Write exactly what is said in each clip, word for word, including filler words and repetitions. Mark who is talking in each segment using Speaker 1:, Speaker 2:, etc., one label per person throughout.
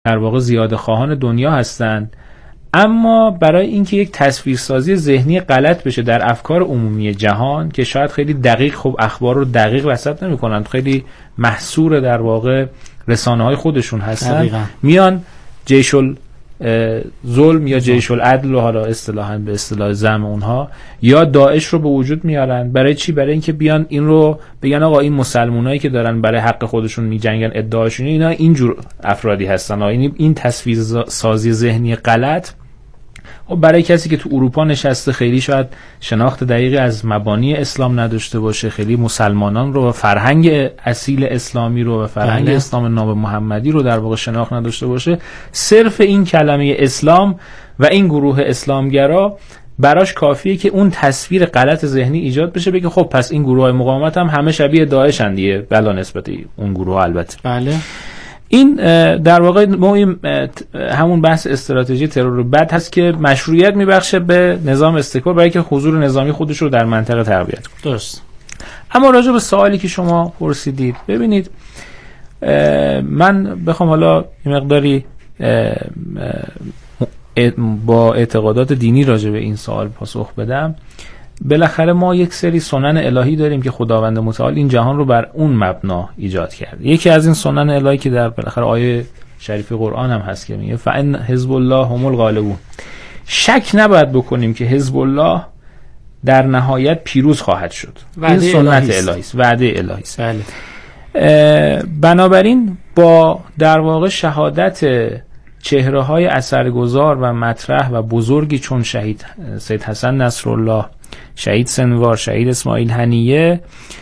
Speaker 1: در واقع زیاده خواهان دنیا هستند، اما برای اینکه یک تصویرسازی ذهنی غلط بشه در افکار عمومی جهان که شاید خیلی دقیق، خب اخبار رو دقیق رصد نمی‌کنن، خیلی محصور در واقع رسانه‌های خودشون هستن، دقیقا. میان جیش ظلم یا جیش العدل رو حالا اصطلاحاً به اصطلاح زعم اونها یا داعش رو به وجود میارن. برای چی؟ برای اینکه بیان این رو بگن آقا این مسلمانایی که دارن برای حق خودشون میجنگن، ادعاشون اینا اینجور افرادی هستن. این این تصویر سازی ذهنی غلط و برای کسی که تو اروپا نشسته خیلی شاید شناخت دقیقی از مبانی اسلام نداشته باشه، خیلی مسلمانان رو و فرهنگ اصیل اسلامی رو و فرهنگ بله. اسلام ناب محمدی رو در واقع شناخت نداشته باشه، صرف این کلمه اسلام و این گروه اسلامگرا براش کافیه که اون تصویر غلط ذهنی ایجاد بشه، بگه خب پس این گروهای مقاومت هم همه شبیه داعش ان دیگه، بلا نسبت اون گروه البته. بله. این در واقع همون بحث استراتژی ترور بد هست که مشروعیت میبخشه به نظام استکبار برای که حضور نظامی خودش رو در منطقه تقویت کنه. درست. اما راجع به سوالی که شما پرسیدید، ببینید من بخوام حالا یه مقداری با اعتقادات دینی راجع به این سوال پاسخ بدم، بالاخره ما یک سری سنن الهی داریم که خداوند متعال این جهان رو بر اون مبنا ایجاد کرده. یکی از این سنن الهی که در بالاخره آیه شریف قرآن هم هست که میگه فإن حزب الله هم الغالبون، شک نباید بکنیم که حزب الله در نهایت پیروز خواهد شد. این سنت الهی است، وعده الهی است. بله. بنابراین با در واقع شهادت چهره‌های اثرگذار و مطرح و بزرگی چون شهید سید حسن نصرالله، شهید سنوار، شهید اسماعیل هنیه،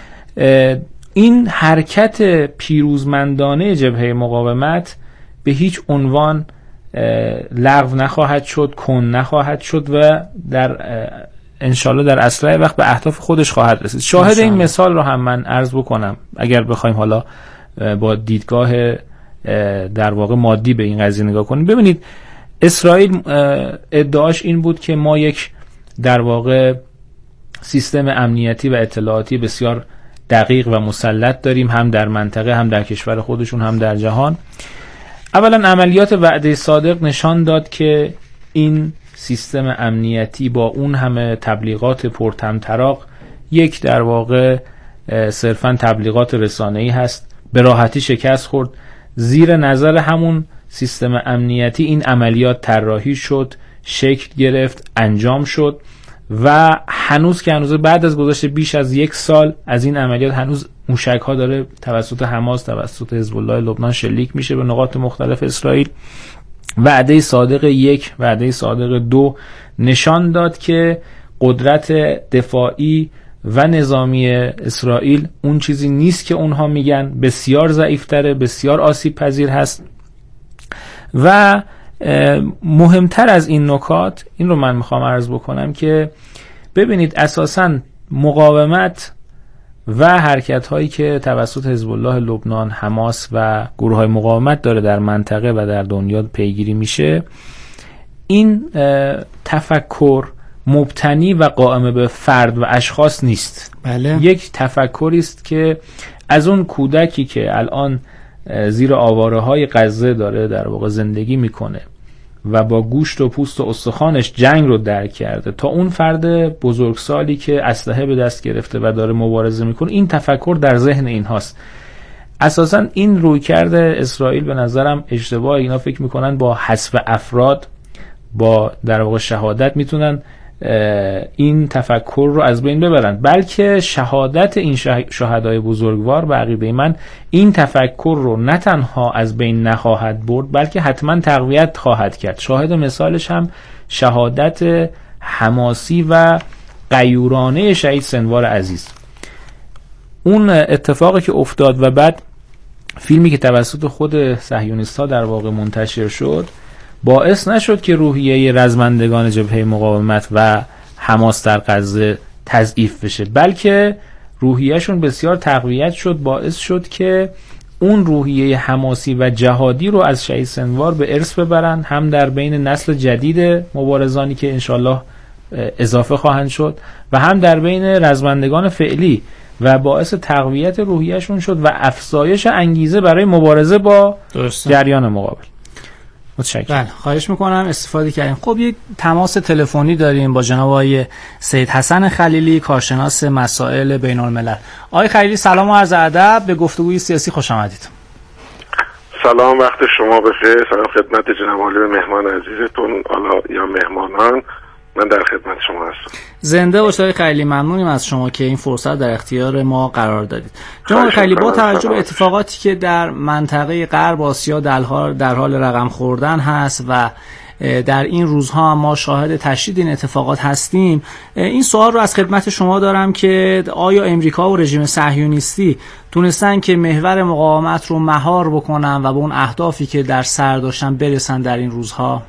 Speaker 1: این حرکت پیروزمندانه جبهه مقاومت به هیچ عنوان لغو نخواهد شد، کن نخواهد شد و در انشالله در اسرع وقت به اهداف خودش خواهد رسید. شاهد این مثال رو هم من عرض بکنم اگر بخوایم حالا با دیدگاه در واقع مادی به این قضیه نگاه کنیم. ببینید اسرائیل ادعاش این بود که ما یک در واقع سیستم امنیتی و اطلاعاتی بسیار دقیق و مسلط داریم، هم در منطقه، هم در کشور خودشون، هم در جهان. اولا عملیات وعده صادق نشان داد که این سیستم امنیتی با اون همه تبلیغات پرطمطراق یک در واقع صرفاً تبلیغات رسانه‌ای هست، به راحتی شکست خورد. زیر نظر همون سیستم امنیتی این عملیات طراحی شد، شکل گرفت، انجام شد و هنوز که هنوز بعد از گذشت بیش از یک سال از این عملیات هنوز موشک ها داره توسط حماس، توسط حزب الله لبنان شلیک میشه به نقاط مختلف اسرائیل. وعده صادق یک، وعده صادق دو نشان داد که قدرت دفاعی و نظامی اسرائیل اون چیزی نیست که اونها میگن، بسیار ضعیفتره، بسیار آسیب پذیر هست. و مهمتر از این نکات این رو من میخوام عرض بکنم که ببینید اساساً مقاومت و حرکت هایی که توسط حزب الله لبنان، حماس و گروه های مقاومت داره در منطقه و در دنیا پیگیری میشه، این تفکر مبتنی و قائم به فرد و اشخاص نیست. بله. یک تفکری است که از اون کودکی که الان زیر آواره های غزه داره در واقع زندگی میکنه و با گوشت و پوست و استخوانش جنگ رو درک کرده تا اون فرد بزرگسالی که اسلحه به دست گرفته و داره مبارزه میکنه، این تفکر در ذهن اینهاست. اساسا این رویکرد اسرائیل به نظرم اشتباه. اینا فکر میکنن با حذف افراد، با در واقع شهادت میتونن این تفکر رو از بین ببرن، بلکه شهادت این شهدای بزرگوار به عقیده من این تفکر رو نه تنها از بین نخواهد برد بلکه حتما تقویت خواهد کرد. شاهد مثالش هم شهادت حماسی و غیورانه شهید سنوار عزیز، اون اتفاقی که افتاد و بعد فیلمی که توسط خود صهیونیست‌ها در واقع منتشر شد باعث نشد که روحیه رزمندگان جبهه مقاومت و حماس در غزه تضعیف بشه، بلکه روحیه‌شون بسیار تقویت شد، باعث شد که اون روحیه حماسی و جهادی رو از شهید سنوار به ارث ببرن، هم در بین نسل جدید مبارزانی که انشالله اضافه خواهند شد و هم در بین رزمندگان فعلی، و باعث تقویت روحیه‌شون شد و افزایش انگیزه برای مبارزه با درسته. جریان مقابل. متشکرم.
Speaker 2: بله خواهش میکنم، استفاده کردیم. خب یک تماس تلفنی داریم با جناب آقای سید حسن خلیلی، کارشناس مسائل بین الملل. آقای خلیلی سلام و عرض ادب، به گفتگوی سیاسی خوش آمدید.
Speaker 3: سلام، وقت شما بخیر. سلام خدمت جناب عالی مهمان عزیزتون حالا یا مهمانان، من در خدمت شما هستم.
Speaker 2: زنده باشید آقای خلیلی، ممنونیم از شما که این فرصت در اختیار ما قرار دادید. جناب خلیلی، با توجه به اتفاقاتی که در منطقه غرب آسیا در حال در حال رقم خوردن هست و در این روزها ما شاهد تشدید این اتفاقات هستیم، این سوال رو از خدمت شما دارم که آیا امریکا و رژیم صهیونیستی تونستن که محور مقاومت رو مهار بکنن و به اون اهدافی که در سر داشتن برسن در این روزها؟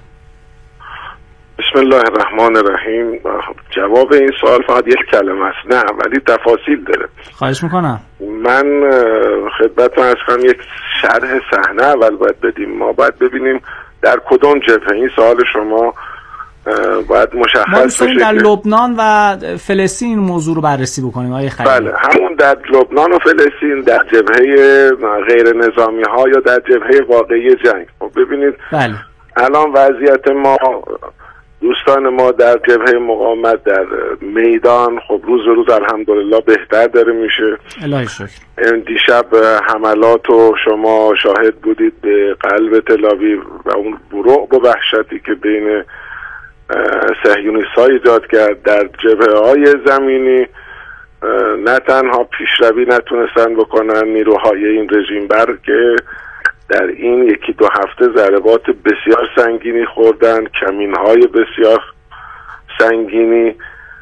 Speaker 3: بسم الله الرحمن الرحیم. جواب این سوال فقط یک کلمه است، نه، ولی تفاصیل داره.
Speaker 2: خواهش میکنم.
Speaker 3: من خدمتتون از کنم یک شرح صحنه اول باید بدیم. ما باید ببینیم در کدوم جبهه. این سوال شما باید مشخص بشه.
Speaker 2: در لبنان و فلسطین این موضوع رو بررسی بکنیم آقای خلیلی.
Speaker 3: بله، همون در لبنان و فلسطین، در جبهه غیر نظامی ها یا در جبهه واقعی جنگ. خب ببینید
Speaker 2: بله.
Speaker 3: الان وضعیت ما، دوستان ما در جبهه مقاومت در میدان، خب روز روز الحمدلله بهتر داره میشه.
Speaker 2: الهی شکر.
Speaker 3: دیشب حملات رو شما شاهد بودید به قلب تل‌آویو و اون رعب و وحشتی که بین صهیونیست‌ها ایجاد کرد در جبهه‌های زمینی. نه تنها پیشروی نتونستن بکنن نیروهای این رژیم، بلکه در این یکی دو هفته ضربات بسیار سنگینی خوردن، کمین‌های بسیار سنگینی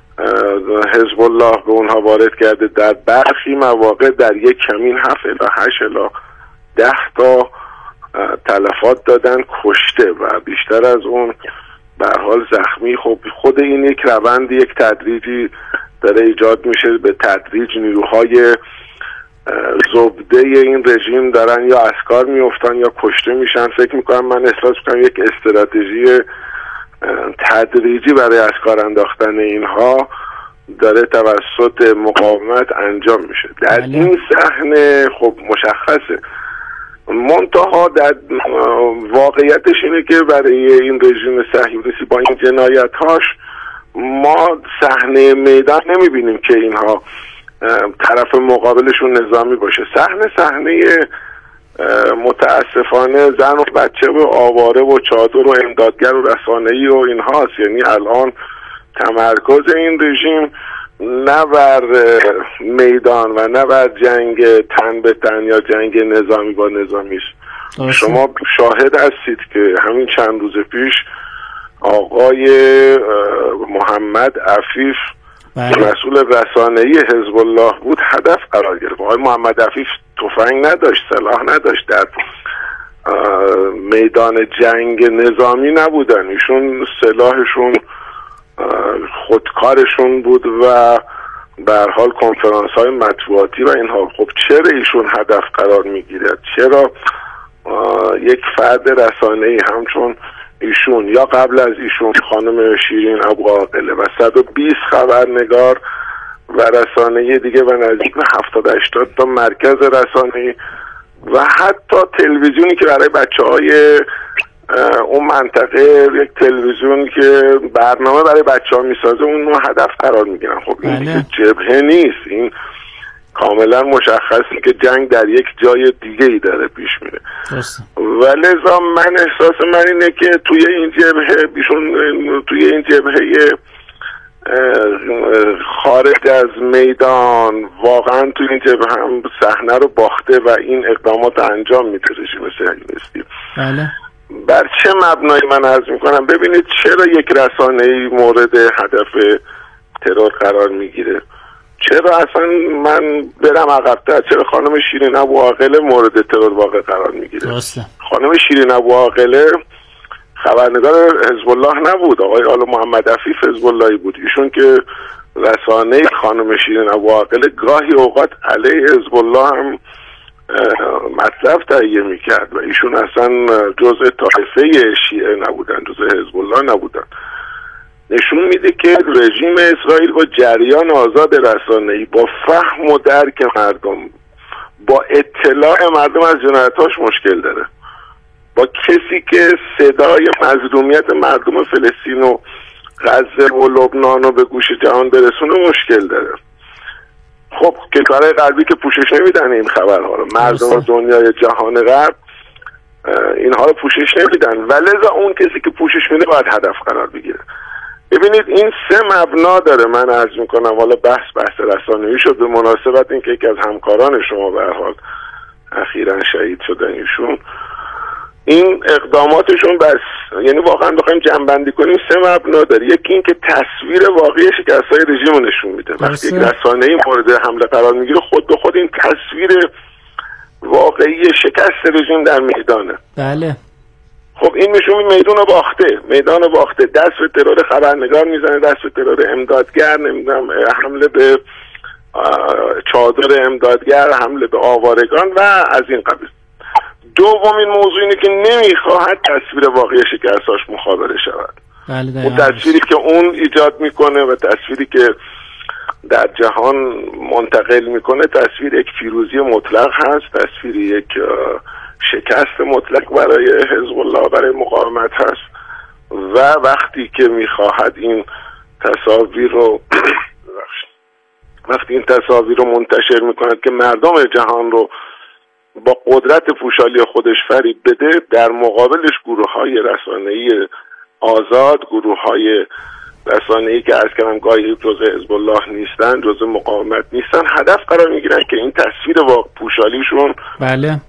Speaker 3: حزب الله به اونها وارد کرده. در برخی مواقع در یک کمین هفت الی هشت الی ده تا تلفات دادن، کشته و بیشتر از اون به هر حال زخمی. خب خود این یک روند، یک تدریجی داره ایجاد میشه. به تدریج نیروهای زبده این رژیم دارن یا از کار میافتن یا کشته میشن. فکر میکنم، من احساس میکنم یک استراتژی تدریجی برای از کار انداختن اینها داره توسط مقاومت انجام میشه. در این صحنه خب مشخصه، منتها در واقعیتش اینه که برای این رژیم صهیونیستی با این جنایت‌هاش ما صحنه میدان نمیبینیم که اینها طرف مقابلشون نظامی باشه. صحنه صحنه متاسفانه زن و بچه و آواره و چادر و امدادگر و رسانه‌ای و اینهاست. یعنی الان تمرکز این رژیم نه بر میدان و نه بر جنگ تن به تن یا جنگ نظامی با نظامی است. شما شاهد هستید که همین چند روز پیش آقای محمد عفیف که مسئول رسانه‌ای حزب الله بود هدف قرار گرفت. آقای محمد عفیف تفنگ نداشت، سلاح نداشت، در میدان جنگ نظامی نبودن. ایشون سلاحشون خودکارشون بود و به هر حال کنفرانس های مطبوعاتی و اینها. خب چرا ایشون هدف قرار میگیرد؟ چرا یک فرد رسانه‌ای همچون ایشون یا قبل از ایشون خانم شیرین ابوعاقله و صد و بیست خبرنگار و رسانه‌ای دیگه و نزدیک به هفتاد هشتاد تا مرکز رسانه‌ای و حتی تلویزیونی که برای بچه‌های اون منطقه، یک تلویزیون که برنامه برای بچه‌ها میسازه، اون رو هدف قرار میگیرن. خب این دیگه جبهه نیست، این کاملا مشخصه که جنگ در یک جای دیگه ای داره پیش میره. و لذا من احساس من اینه که توی این جبهه بیشون توی این جبهه خارج از میدان واقعا توی این جبهه هم صحنه رو باخته و این اقدامات انجام میده رژیم صهیونیستی.
Speaker 2: بله.
Speaker 3: بر چه مبنایی من عرض میکنم؟ ببینید چرا یک رسانه‌ای مورد هدف ترور قرار میگیره؟ چرا اصلا من برم عقب‌تر؟ چرا خانم شیرین ابوعاقله مورد ترور واقع قرار میگیره؟
Speaker 2: درسته.
Speaker 3: خانم شیرین ابوعاقله خبرنگار حزب الله نبود، آقای آل محمد عفیف حزب اللهی بود. ایشون که رسانه خانم شیرین ابوعاقله گاهی اوقات علیه حزب الله هم مطلب تهیه میکرد و ایشون اصلا جزء طایفه شیعه نبودن، جزء حزب الله نبودن. نشون میده که رژیم اسرائیل با جریان آزاد رسانه‌ای، با فهم و درک مردم، با اطلاع مردم از جنایتاش مشکل داره. با کسی که صدای مظلومیت مردم فلسطین و غزه و لبنان رو به گوش جهان برسونه مشکل داره. خب کشورهای غربی که پوشش نمیدن این خبرها رو، مردم دنیای جهان غرب اینها رو پوشش نمیدن و لذا اون کسی که پوشش میده باید هدف قرار بگیره. ببینید این سه مبنا داره. من عرض میکنم والا بحث بحث رسانه‌ای شد به مناسبت اینکه یکی از همکاران شما به هر حال اخیراً شهید شدن ایشون. این اقداماتشون بس یعنی واقعا بخوایم جمع‌بندی کنیم سه مبنا داره. یکی این که تصویر واقعی شکست‌های رژیم رو نشون میده. وقتی یک رسانه‌ای مورد حمله قرار میگیره خود به خود این تصویر واقعی شکست رژیم در میدانه.
Speaker 2: بله.
Speaker 3: خب این نشون میدون باخته، میدان باخته، دست به ترور خبرنگار میزنه، دست به ترور امدادگر، نمیدونم حمله به چادر امدادگر، حمله به آوارگان و از این قبیل. دومین موضوع اینه که نمیخواهد تصویر واقعی شکستاش مخابره شود.
Speaker 2: بله
Speaker 3: اون تصویری که اون ایجاد میکنه و تصویری که در جهان منتقل میکنه تصویر یک پیروزی مطلق هست، تصویر یک شکست مطلق برای حزب الله، برای مقاومت هست و وقتی که میخواهد این تصاویر رو وقتی این تصاویر رو منتشر میکند که مردم جهان رو با قدرت پوشالی خودش فریب بده، در مقابلش گروه های رسانه‌ای آزاد، گروه های رسانه‌ای که از کلام گاهی جزء حزب الله نیستن، جزء مقاومت نیستن، هدف قرار میگیرن که این تصویر واقع پوشالیشون
Speaker 2: بله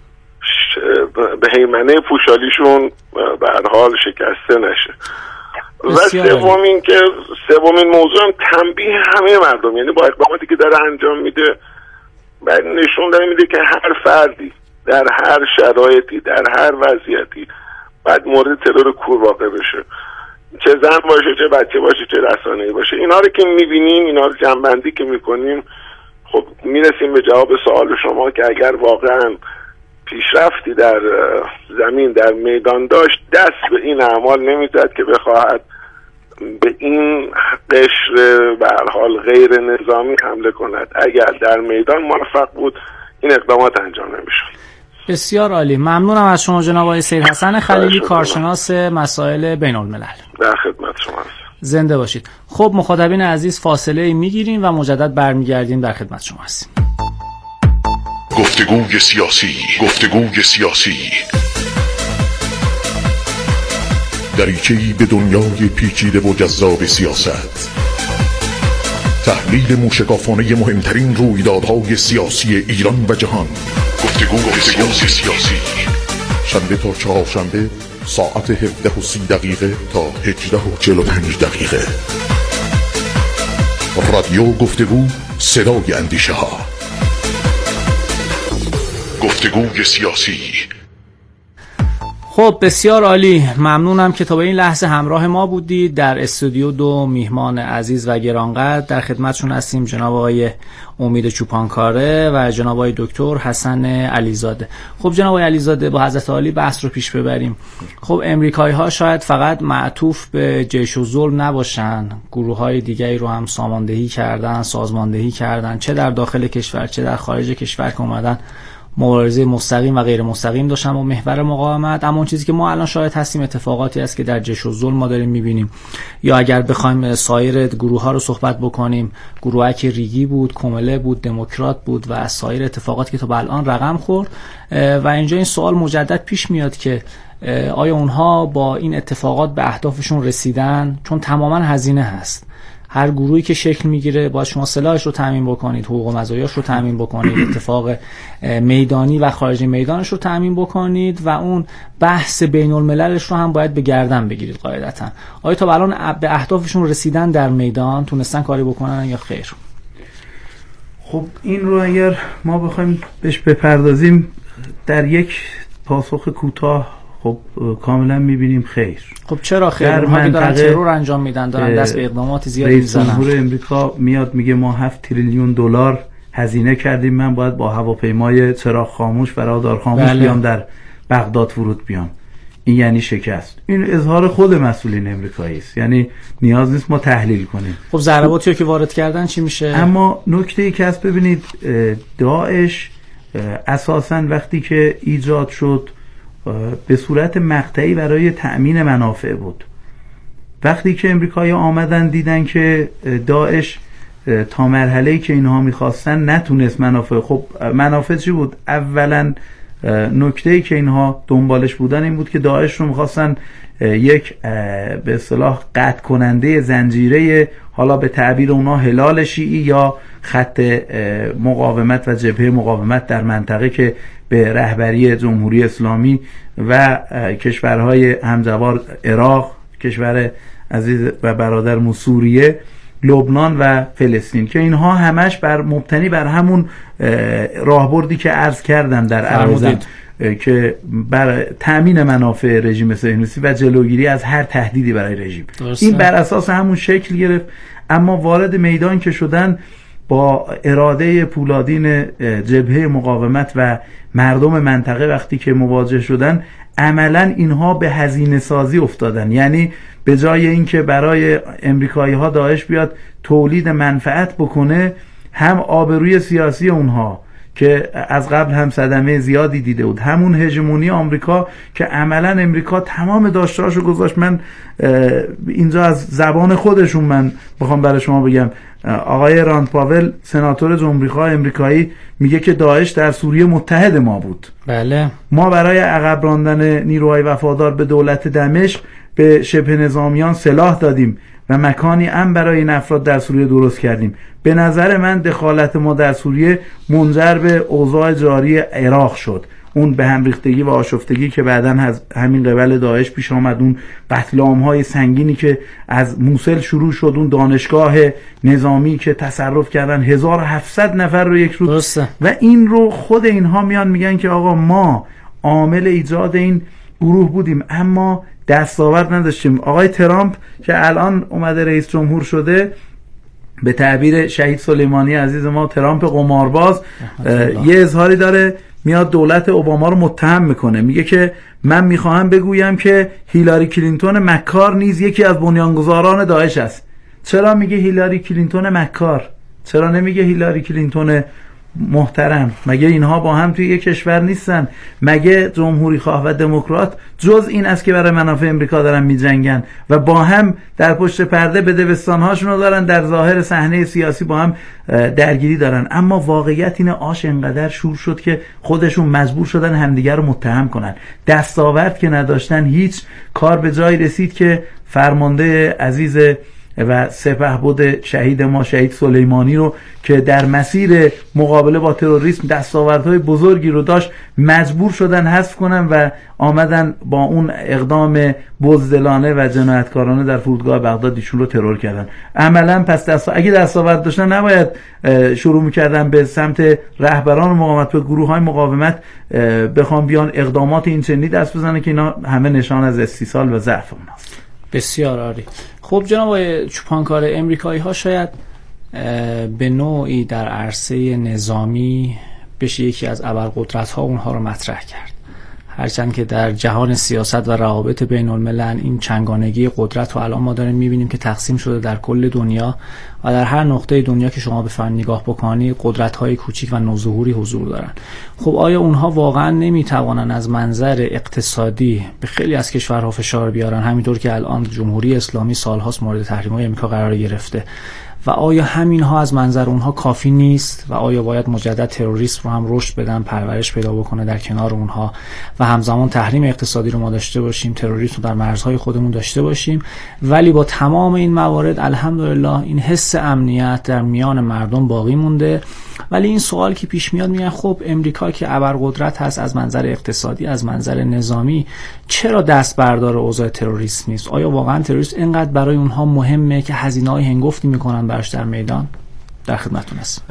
Speaker 3: به هیمنه پوشالیشون به هر حال شکسته نشه. و سومین که سومین موضوع هم تنبیه همه مردم، یعنی با اقداماتی که داره انجام میده بعد نشون داره میده که هر فردی در هر شرایطی در هر وضعیتی بعد مورد ترور کور واقع بشه، چه زن باشه چه بچه باشه چه رسانه‌ای باشه. اینا رو که میبینیم، اینا رو جنبندی که میکنیم، خب میرسیم به جواب سوال شما که اگر واقعا پیشرفتی در زمین در میدان داشت، دست به این اعمال نمیزد که بخواهد به این قشر به هر حال غیر نظامی حمله کند. اگر در میدان موفق بود این اقدامات انجام نمیشد.
Speaker 2: بسیار عالی، ممنونم از شما جناب آقای سید حسن خلیلی، کارشناس مسائل بین الملل.
Speaker 3: در خدمت شما هستم.
Speaker 2: زنده باشید. خب مخاطبین عزیز، فاصله میگیریم و مجدد برمیگردیم، در خدمت شما هستیم.
Speaker 4: گفتگوی سیاسی، گفتگوی سیاسی، دریچه‌ای به دنیای پیچیده و جذاب سیاست. تحلیل موشکافانه مهمترین رویدادهای سیاسی ایران و جهان. گفتگوی سیاسی, سیاسی. شنبه تا چهارشنبه ساعت هفده و سی دقیقه تا هجده و چهل و پنج دقیقه. رادیو گفتگو، صدای اندیشه ها. گفتگوی سیاسی.
Speaker 2: خب بسیار عالی، ممنونم که تا به این لحظه همراه ما بودید. در استودیو دو میهمان عزیز و گرانقدر در خدمتشون هستیم، جناب آقای امید چوپانکاره و جناب آقای دکتر حسن علیزاده. خب جناب آقای علیزاده، با حضرت عالی بحث رو پیش ببریم. خب امریکایی ها شاید فقط معطوف به جیش و ظلم نباشن، گروه های دیگری رو هم ساماندهی کردن، سازماندهی کردن، چه در داخل کشور چه در خارج کشور که اومدن مبارزه مستقیم و غیر مستقیم داشتن با محور مقاومت. اما اون چیزی که ما الان شاهد هستیم اتفاقاتی است که در جیش و ظلم ما داریم میبینیم. یا اگر بخوایم سایر گروه ها رو صحبت بکنیم، گروهی که ریگی بود، کمله بود، دموکرات بود و سایر اتفاقاتی که تا به الان رقم خورد. و اینجا این سوال مجدد پیش میاد که آیا اونها با این اتفاقات به اهدافشون رسیدن؟ چون تماما هزینه هست. هر گروهی که شکل میگیره باید شما سلاحش رو تامین بکنید، حقوق و مزایاش رو تامین بکنید، اتفاق میدانی و خارج میدانش رو تامین بکنید و اون بحث بین المللش رو هم باید به گردن بگیرید قاعدتا. آیا تا الان به اهدافشون رسیدن در میدان، تونستن کاری بکنن یا خیر؟
Speaker 5: خب این رو اگر ما بخوایم بهش بپردازیم در یک پاسخ کوتاه، خب کاملا میبینیم خیر.
Speaker 2: خب چرا خیر؟ اونها که دارن ترور انجام میدن، دارن دست به اقدامات زیادی میزنن.
Speaker 5: رئیس جمهور امریکا میاد میگه ما هفت تریلیون دلار هزینه کردیم، من باید با هواپیمای چراغ خاموش و رادار خاموش بله. بیام در بغداد فرود بیام. این یعنی شکست. این اظهار خود مسئولین امریکایی است، یعنی نیاز نیست ما تحلیل کنیم.
Speaker 2: خب ضرباتی که وارد کردن چی میشه؟
Speaker 5: اما نکته ای که هست، ببینید داعش اساساً وقتی که ایجاد شد به صورت مقطعی برای تأمین منافع بود. وقتی که امریکایی آمدن دیدن که داعش تا مرحله‌ای که اینها میخواستن نتونست منافع، خب منافع چی بود؟ اولا نکته‌ای که اینها دنبالش بودن این بود که داعش رو میخواستن یک به اصطلاح قطع کننده زنجیره، حالا به تعبیر اونا هلال شیعی یا خط مقاومت و جبهه مقاومت در منطقه که به رهبری جمهوری اسلامی و کشورهای همجوار عراق، کشور عزیز و برادر سوریه، لبنان و فلسطین، که اینها همش بر مبتنی بر همون راهبردی که عرض کردم در عرضم که بر تأمین منافع رژیم صهیونیستی و جلوگیری از هر تهدیدی برای رژیم، این بر اساس همون شکل گرفت. اما وارد میدان که شدن با اراده پولادین جبهه مقاومت و مردم منطقه وقتی که مواجه شدن، عملا اینها به هزینه سازی افتادن. یعنی به جای اینکه برای امریکایی ها داعش بیاد تولید منفعت بکنه، هم آبروی سیاسی اونها که از قبل هم صدمه زیادی دیده بود، همون هژمونی آمریکا که عملا امریکا تمام داشتهاشو گذاشت. من اینجا از زبان خودشون من بخوام برای شما بگم، آقای راند پاول سناتور جمهوری‌خواه امریکایی میگه که داعش در سوریه متحد ما بود.
Speaker 2: بله،
Speaker 5: ما برای عقب راندن نیروهای وفادار به دولت دمشق به شبه نظامیان سلاح دادیم و مکانی امن برای این افراد در سوریه درست کردیم. به نظر من دخالت ما در سوریه منجر به اوضاع جاری عراق شد، اون به هم ریختگی و آشفتگی که بعداً از همین قبل داعش پیش آمد، اون قتل عام‌های سنگینی که از موصل شروع شد، اون دانشگاه نظامی که تصرف کردن هزار و هفتصد نفر رو یک روز درسته. و این رو خود اینها میان میگن که آقا ما عامل ایجاد این گروه بودیم اما دستاورد نداشتیم. آقای ترامپ که الان اومده رئیس جمهور شده، به تعبیر شهید سلیمانی عزیز ما ترامپ قمارباز، یه اظهاری داره، میاد دولت اوباما رو متهم میکنه، میگه که من میخواهم بگویم که هیلاری کلینتون مکار نیز یکی از بنیانگذاران داعش است. چرا میگه هیلاری کلینتون مکار؟ چرا نمیگه هیلاری کلینتون محترم؟ مگه اینها با هم توی یک کشور نیستن؟ مگه جمهوری خواه و دموکرات جز این است که برای منافع امریکا دارن میجنگن و با هم در پشت پرده بدبستان هاشون رو دارن، در ظاهر صحنه سیاسی با هم درگیری دارن؟ اما واقعیت اینه آش انقدر شور شد که خودشون مجبور شدن همدیگر رو متهم کنن. دستاورد که نداشتن، هیچ کار به جایی رسید که فرمانده عزیز و سپهبد شهید ما شهید سلیمانی رو که در مسیر مقابله با تروریسم دستاوردهای بزرگی رو داشت، مجبور شدن حذف کنن و آمدن با اون اقدام بزدلانه و جنایتکارانه در فرودگاه بغداد ایشون رو ترور کردن. عملا پس دست اگه دستاورد داشتن نباید شروع می‌کردن به سمت رهبران مقاومت، به گروه‌های مقاومت بخوام بیان اقدامات این چنینی دست بزنن که اینا همه نشان از استیصال و ضعف اوناست.
Speaker 2: بسیار عالی. خب جناب آقای چوپانکار، امریکایی ها شاید به نوعی در عرصه نظامی بشه یکی از ابرقدرت ها اونها رو مطرح کرد، هرچند که در جهان سیاست و روابط بین الملل این چنگانگی قدرت رو الان ما داریم میبینیم که تقسیم شده در کل دنیا و در هر نقطه دنیا که شما بفرمایید نگاه بکنی قدرت های کوچیک و نوظهوری حضور دارن. خب آیا اونها واقعا نمیتوانن از منظر اقتصادی به خیلی از کشورها فشار بیارن، همینطور که الان جمهوری اسلامی سالهاست مورد تحریم‌های آمریکا قرار گرفته؟ و آیا همین ها از منظر اونها کافی نیست و آیا باید مجدد تروریسم رو هم رشد بدن، پرورش پیدا بکنه در کنار اونها و همزمان تحریم اقتصادی رو ما داشته باشیم، تروریسم رو در مرزهای خودمون داشته باشیم، ولی با تمام این موارد الحمدلله این حس امنیت در میان مردم باقی مونده؟ ولی این سوال که پیش میاد میگن خب امریکا که ابرقدرت هست از منظر اقتصادی، از منظر نظامی، چرا دست بردار اوضاع تروریسم نیست؟ آیا واقعا تروریسم اینقدر برای اونها مهمه که هزینه‌های هنگفتی میکنن براش در میدان؟ در خدمتتون هستم.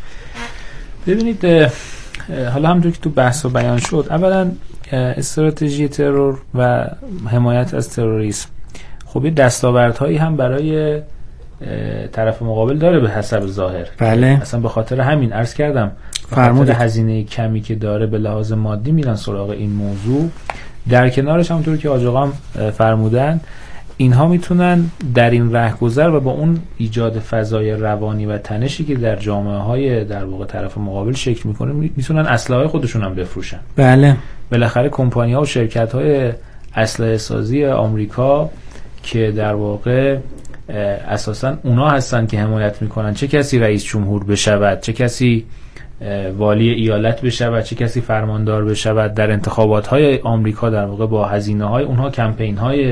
Speaker 1: ببینید حالا همونطور که تو بحث و بیان شد، اولا استراتژی ترور و حمایت از تروریسم خب یه دستاوردهایی هم برای طرف مقابل داره به حسب ظاهر.
Speaker 2: بله.
Speaker 1: اصلا به خاطر همین عرض کردم، به خاطر هزینه کمی که داره به لحاظ مادی میرن سراغ این موضوع. در کنارش همونطور که آقا آقا فرمودن، اینها میتونن در این رهگذر و با اون ایجاد فضای روانی و تنشی که در جامعه های در واقع طرف مقابل شکل میکنه، میتونن اسلحه خودشون هم بفروشن.
Speaker 2: بله.
Speaker 1: بالاخره کمپانی‌ها و شرکت‌های اسلحه سازی آمریکا که در واقع اساساً اونا هستن که حمایت میکنن چه کسی رئیس جمهور بشود، چه کسی والی ایالت بشود، چه کسی فرماندار بشود در انتخابات‌های آمریکا، در واقع با هزینه‌های اونها کمپین‌های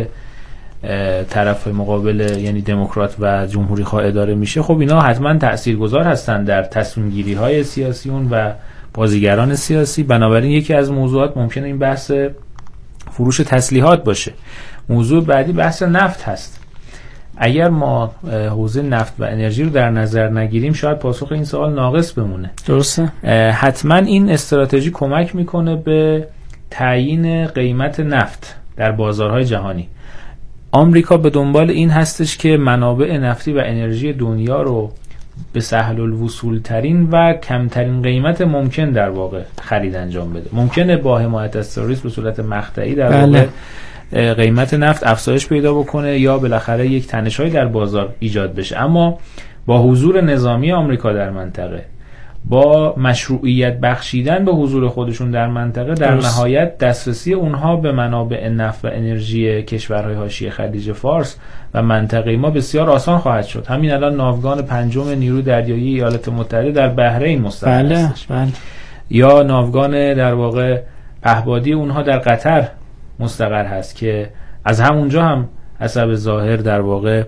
Speaker 1: طرف مقابل یعنی دموکرات و جمهوری خواه اداره میشه. خب اینا حتما تاثیرگذار هستن در تصمیم گیری های سیاسیون و بازیگران سیاسی. بنابراین یکی از موضوعات ممکنه این بحث فروش تسلیحات باشه. موضوع بعدی بحث نفت هست. اگر ما حوزه نفت و انرژی رو در نظر نگیریم شاید پاسخ این سوال ناقص بمونه.
Speaker 2: درسته.
Speaker 1: حتما این استراتژی کمک میکنه به تعیین قیمت نفت در بازارهای جهانی. آمریکا به دنبال این هستش که منابع نفتی و انرژی دنیا رو به سهل الوصول ترین و کمترین قیمت ممکن در واقع خرید انجام بده. ممکنه با حمایت از تروریسم به صورت مقطعی در واقع قیمت نفت افزایش پیدا بکنه یا بالاخره یک تنش‌هایی در بازار ایجاد بشه، اما با حضور نظامی آمریکا در منطقه، با مشروعیت بخشیدن به حضور خودشون در منطقه، در نهایت دسترسی اونها به منابع نفت و انرژی کشورهای حاشیه خلیج فارس و منطقه ما بسیار آسان خواهد شد. همین الان ناوگان پنجم نیروی دریایی ایالات متحده در بحرین مستقر
Speaker 2: بله،
Speaker 1: هستش.
Speaker 2: بله.
Speaker 1: یا ناوگان در واقع پهبادی اونها در قطر مستقر هست که از همونجا هم حسب ظاهر در واقع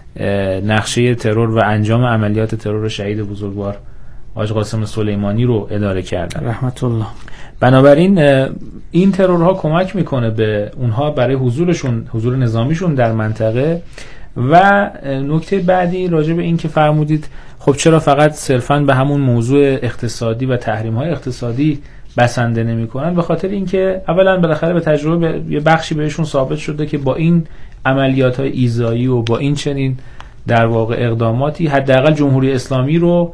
Speaker 1: نقشه ترور و انجام عملیات ترور شهید بزرگوار حاج قاسم سلیمانی رو اداره کردن
Speaker 2: رحمت الله.
Speaker 1: بنابراین این ترورها کمک میکنه به اونها برای حضورشون، حضور نظامیشون در منطقه. و نکته بعدی راجع به این که فرمودید خب چرا فقط صرفاً به همون موضوع اقتصادی و تحریم‌های اقتصادی بسنده نمی‌کنن؟ به خاطر اینکه اولا بالاخره به تجربه یه بخشی بهشون ثابت شده که با این عملیات‌های ایذایی و با این چنین در واقع اقداماتی حداقل جمهوری اسلامی رو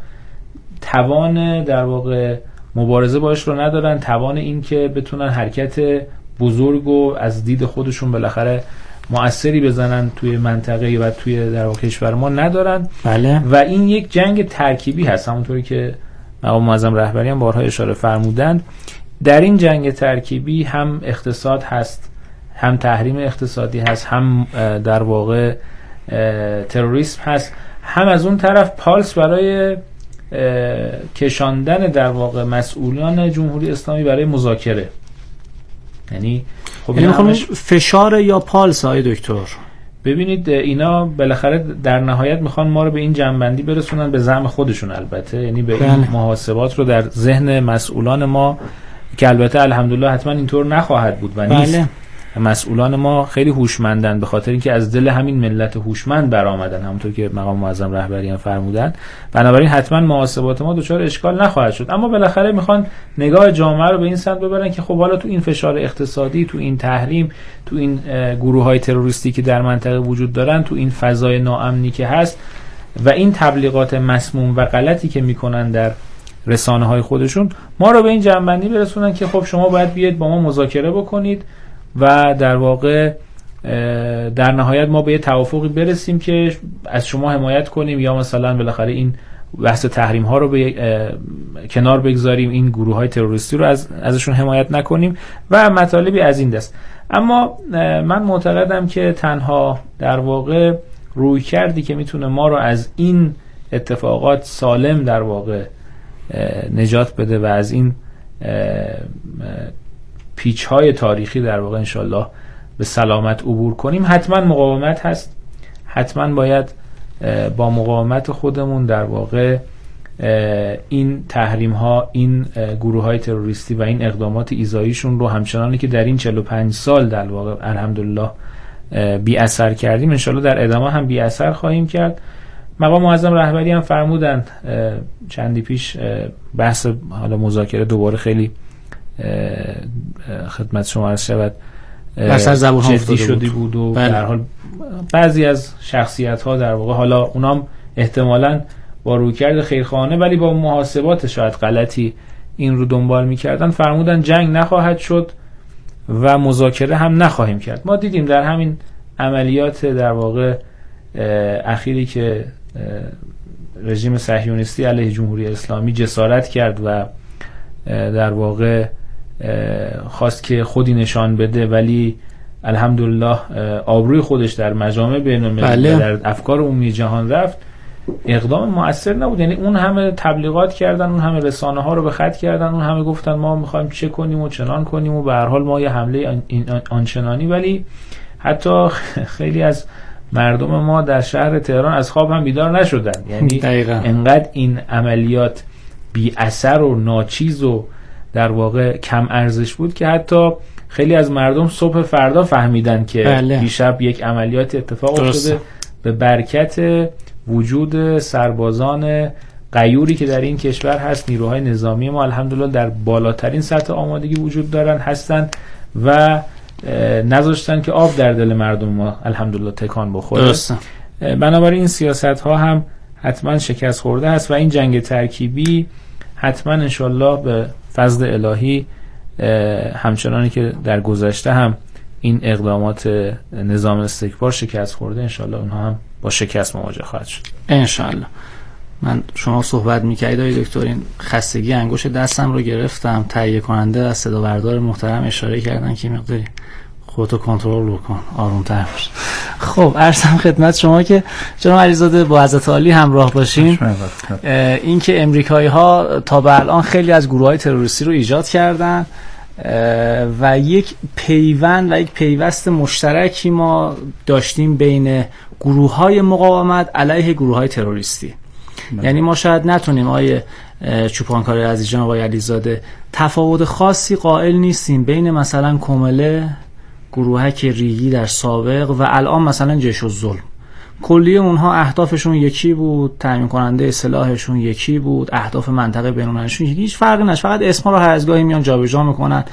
Speaker 1: توان در واقع مبارزه باش رو ندارن، توان این که بتونن حرکت بزرگ و از دید خودشون بالاخره مؤثری بزنن توی منطقه و توی در واقع کشور ما ندارن.
Speaker 2: بله.
Speaker 1: و این یک جنگ ترکیبی هست، همونطوری که مقام معظم رهبری هم بارها اشاره فرمودند. در این جنگ ترکیبی هم اقتصاد هست، هم تحریم اقتصادی هست، هم در واقع تروریسم هست، هم از اون طرف پالس برای کشاندن در واقع مسئولان جمهوری اسلامی برای مذاکره. یعنی خب
Speaker 2: یعنی همش فشار یا پالس های دکتر.
Speaker 1: ببینید اینا بالاخره در نهایت میخوان ما رو به این جنبندی برسونن، به زعم خودشون البته، یعنی به
Speaker 2: بله.
Speaker 1: این محاسبات رو در ذهن مسئولان ما که البته الحمدلله حتما اینطور نخواهد بود و نیست.
Speaker 2: بله.
Speaker 1: مسئولان ما خیلی هوشمندن، به خاطر اینکه از دل همین ملت هوشمند برآمدن، همونطور که مقام معظم رهبری هم فرمودن. بنابراین حتما محاسبات ما دچار اشکال نخواهد شد، اما بالاخره میخوان نگاه جامعه رو به این سمت ببرن که خب حالا تو این فشار اقتصادی، تو این تحریم، تو این گروه‌های تروریستی که در منطقه وجود دارن، تو این فضای ناامنی که هست و این تبلیغات مسموم و غلطی که میکنن در رسانه‌های خودشون، ما رو به این جنبندی برسونن که خب شما باید بیاید با ما مذاکره بکنید و در واقع در نهایت ما به یه توافقی برسیم که از شما حمایت کنیم، یا مثلا بالاخره این بحث تحریم ها رو به کنار بگذاریم، این گروه های تروریستی رو از ازشون حمایت نکنیم و مطالبی از این دست. اما من معتقدم که تنها در واقع روی کردی که میتونه ما رو از این اتفاقات سالم در واقع نجات بده و از این پیچ های تاریخی در واقع انشالله به سلامت عبور کنیم، حتما مقاومت هست. حتما باید با مقاومت خودمون در واقع این تحریم ها، این گروه های تروریستی و این اقدامات ایذاییشون رو همچنانی که در این چهل و پنج سال در واقع الحمدلله بی اثر کردیم، انشالله در ادامه هم بی اثر خواهیم کرد. مقام معظم رهبری هم فرمودند چندی پیش، بحث حالا مذاکره دوباره خیلی خدمت شما عرض شود جدی شدی بود, بود و بله. در حال بعضی از شخصیت ها در واقع حالا اونام احتمالاً با رویکرد خیرخواهانه ولی با محاسبات شاید غلطی این رو دنبال میکردن، فرمودن جنگ نخواهد شد و مذاکره هم نخواهیم کرد. ما دیدیم در همین عملیات در واقع اخیری که رژیم صهیونیستی علیه جمهوری اسلامی جسارت کرد و در واقع خواست که خودی نشان بده، ولی الحمدلله آبروی خودش در مجامع بین‌المللی در افکار عمومی جهان رفت، اقدام مؤثر نبود. یعنی اون همه تبلیغات کردن، اون همه رسانه ها رو به خط کردن، اون همه گفتن ما میخوایم چه کنیم و چنان کنیم و به هر حال ما یه حمله آنچنانی، ولی حتی خیلی از مردم ما در شهر تهران از خواب هم بیدار نشدن. یعنی دقیقا. انقدر این عملیات بی اثر و ناچیز و در واقع کم ارزش بود که حتی خیلی از مردم صبح فردا فهمیدن که بله. دیشب یک عملیات اتفاق افتاده به برکت وجود سربازان غیوری که در این کشور هست. نیروهای نظامی ما الحمدلله در بالاترین سطح آمادگی وجود دارن هستن و نذاشتن که آب در دل مردم ما الحمدلله تکان بخوره. بنابراین این سیاست ها هم حتما شکست خورده است و این جنگ ترکیبی حتما انشالله به فضل الهی همچنانی که در گذشته هم این اقدامات نظام استکبار شکست خورده، انشالله اونها هم با شکست مواجه خواهد شد انشالله. من شما صحبت می‌کردید آقای دکتر، این خستگی انگشت دستم رو گرفتم، تهیه کننده از صدا بردار محترم اشاره کردن که مقداری خودتو کنترل بکن، آروم‌تر باش. خب عرضم خدمت شما که جناب علیزاده با حضرت عالی همراه باشین. این که امریکایی‌ها تا به الان خیلی از گروه‌های تروریستی رو ایجاد کردن و یک پیوند و یک پیوست مشترکی ما داشتیم بین گروه‌های مقاومت علیه گروه‌های تروریستی. من. یعنی ما شاید نتونیم آیه چوپانکار عزیز جناب آقای علیزاده تفاوت خاصی قائل نیستیم بین مثلا کمله، گروهک ریگی در سابق و الان مثلا جیش الظلم. کلیه اونها اهدافشون یکی بود، تامین کننده سلاحشون یکی بود، اهداف منطقه بین‌المللیشون هیچ فرقی نشه، فقط اسما رو هر از گاهی میان جابجا میکنن.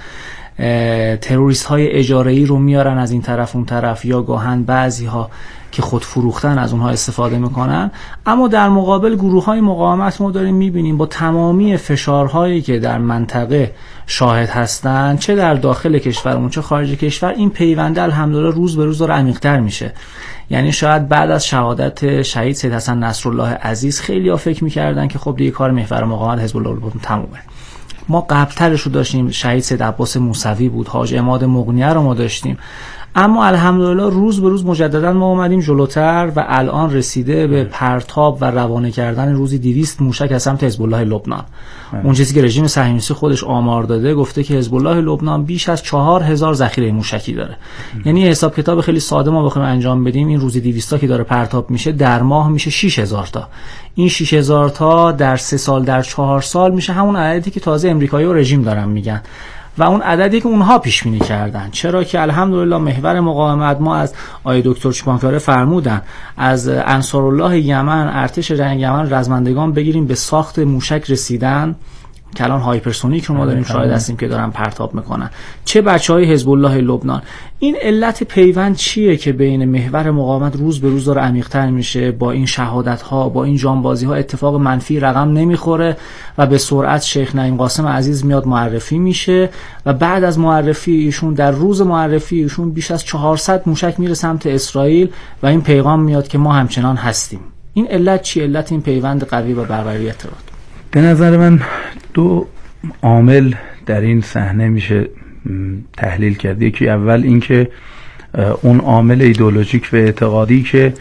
Speaker 1: تروریست های اجاره‌ای رو میارن از این طرف اون طرف، یا گاهن بعضی ها که خود فروختن از اونها استفاده میکنن. اما در مقابل گروه های مقاومت ما داریم میبینیم با تمامی فشارهایی که در منطقه شاهد هستن، چه در داخل کشورمون چه خارج کشور، این پیونده الحمدلله روز به روز داره عمیق‌تر میشه. یعنی شاید بعد از شهادت شهید سید حسن نصرالله عزیز خیلی ها فکر میکردن که خب دیگه کار محور مقاومت حزب الله تمومه. ما قبل‌ترش رو داشتیم، شهید سید عباس موسوی بود، حاج عماد مغنیه رو ما داشتیم، اما الحمدلله روز به روز مجددا ما اومدیم جلوتر و الان رسیده به پرتاب و روانه کردن روزی دویست موشک از سمت حزب الله لبنان. اون چیزی که رژیم صهیونیستی خودش آمار داده، گفته که حزب الله لبنان بیش از چهار هزار ذخیره موشکی داره. یعنی حساب کتاب خیلی ساده ما بخوایم انجام بدیم، این روزی دویست تا که داره پرتاب میشه در ماه میشه شش هزار تا. این شش هزار تا در سه سال در چهار سال میشه همون عددی که تازه امریکایی و رژیم دارن میگن و اون عددی که اونها پیش بینی کردن. چرا که الحمدلله محور مقاومت ما از آقای دکتر چوپانکاره فرمودن از انصارالله یمن، ارتش یمن، رزمندگان بگیریم به ساخت موشک رسیدن که الان هایپرسونیک رو ما داریم شاهد هستیم که دارن پرتاب میکنن، چه بچهای حزب الله لبنان. این علت پیوند چیه که بین محور مقاومت روز به روز داره عمیق‌تر میشه؟ با این شهادت ها، با این جانبازی ها اتفاق منفی رقم نمیخوره و به سرعت شیخ نعیم قاسم عزیز میاد معرفی میشه و بعد از معرفی ایشون در روز معرفی ایشون بیش از چهارصد موشک میره سمت اسرائیل و این پیغام میاد که ما همچنان هستیم. این علت چی؟ علت این پیوند قوی و برقراری ارتباط.
Speaker 5: به نظر من دو عامل در این صحنه میشه تحلیل کرد. یکی اول این که اون عامل ایدئولوژیک و اعتقادی که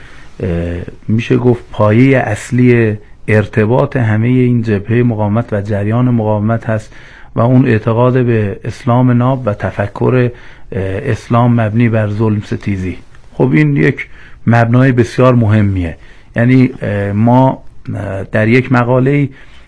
Speaker 5: میشه گفت پایه اصلی ارتباط همه این جبهه مقاومت و جریان مقاومت هست و اون اعتقاد به اسلام ناب و تفکر اسلام مبنی بر ظلم ستیزی. خب این یک مبنای بسیار مهمیه. یعنی ما در یک مقاله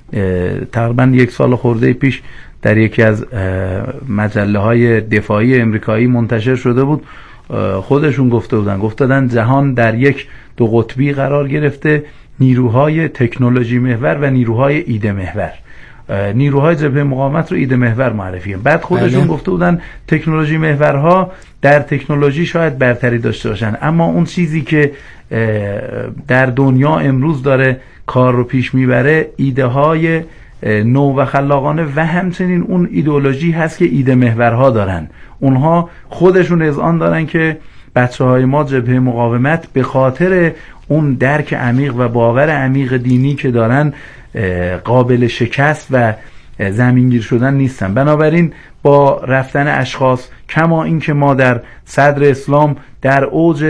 Speaker 5: تقریبا یک سال خورده پیش در یکی از مجله های دفاعی امریکایی منتشر شده بود، خودشون گفته بودن گفتادن جهان در یک دو قطبی قرار گرفته، نیروهای تکنولوژی محور و نیروهای ایده محور. نیروهای جبهه مقاومت رو ایده محور معرفی کردن. بعد خودشون بله. گفته بودن تکنولوژی محورها در تکنولوژی شاید برتری داشته باشن، اما اون چیزی که در دنیا امروز داره کار رو پیش میبره ایده های نو و خلاقانه و همچنین اون ایدئولوژی هست که ایده محورها دارن. اونها خودشون اذعان دارن که بچه های ما جبهه مقاومت به خاطر اون درک عمیق و باور عمیق دینی که دارن قابل شکست و زمینگیر شدن نیستن. بنابراین با رفتن اشخاص، کما این که ما در صدر اسلام در اوج